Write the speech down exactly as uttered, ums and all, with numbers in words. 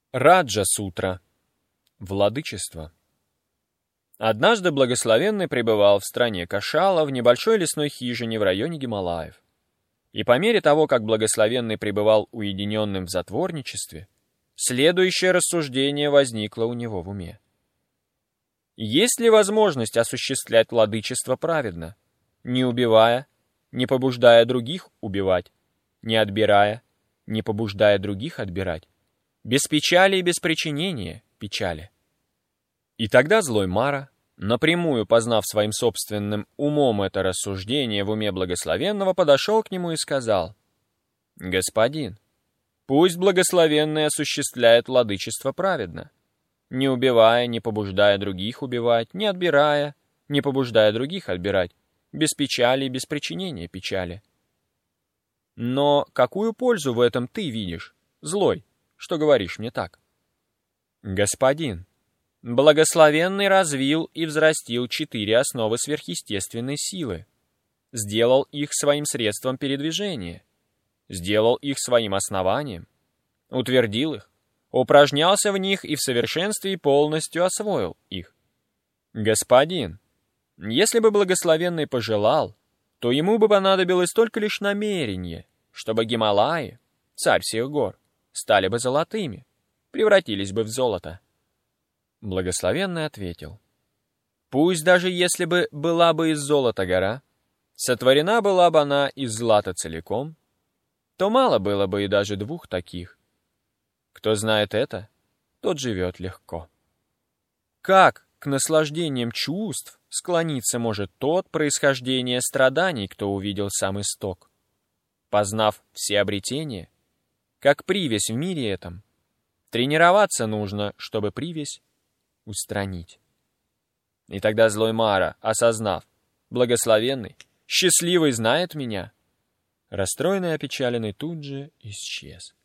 Раджа-сутра. Владычество. Однажды благословенный пребывал в стране Кошала в небольшой лесной хижине в районе Гималаев. И по мере того, как благословенный пребывал уединенным в затворничестве, следующее рассуждение возникло у него в уме. Есть ли возможность осуществлять владычество праведно, не убивая, не побуждая других убивать, не отбирая, не побуждая других отбирать, без печали и без причинения печали? И тогда злой Мара, напрямую познав своим собственным умом это рассуждение в уме благословенного, подошел к нему и сказал: «Господин, пусть благословенный осуществляет владычество праведно, не убивая, не побуждая других убивать, не отбирая, не побуждая других отбирать, без печали и без причинения печали. Но какую пользу в этом ты видишь, злой, что говоришь мне так?» «Господин, благословенный развил и взрастил четыре основы сверхъестественной силы, сделал их своим средством передвижения, сделал их своим основанием, утвердил их, упражнялся в них и в совершенстве и полностью освоил их. Господин, если бы благословенный пожелал, то ему бы понадобилось только лишь намерение, чтобы Гималаи, царь всех гор, стали бы золотыми, превратились бы в золото». Благословенный ответил: «Пусть даже если бы была бы из золота гора, сотворена была бы она из злата целиком, то мало было бы и даже двух таких. Кто знает это, тот живет легко. Как к наслаждениям чувств склониться может тот, происхождение страданий, кто увидел сам исток? Познав все обретения, как привязь в мире этом, тренироваться нужно, чтобы привязь устранить». И тогда злой Мара, осознав: благословенный, счастливый знает меня, расстроенный и опечаленный тут же исчез.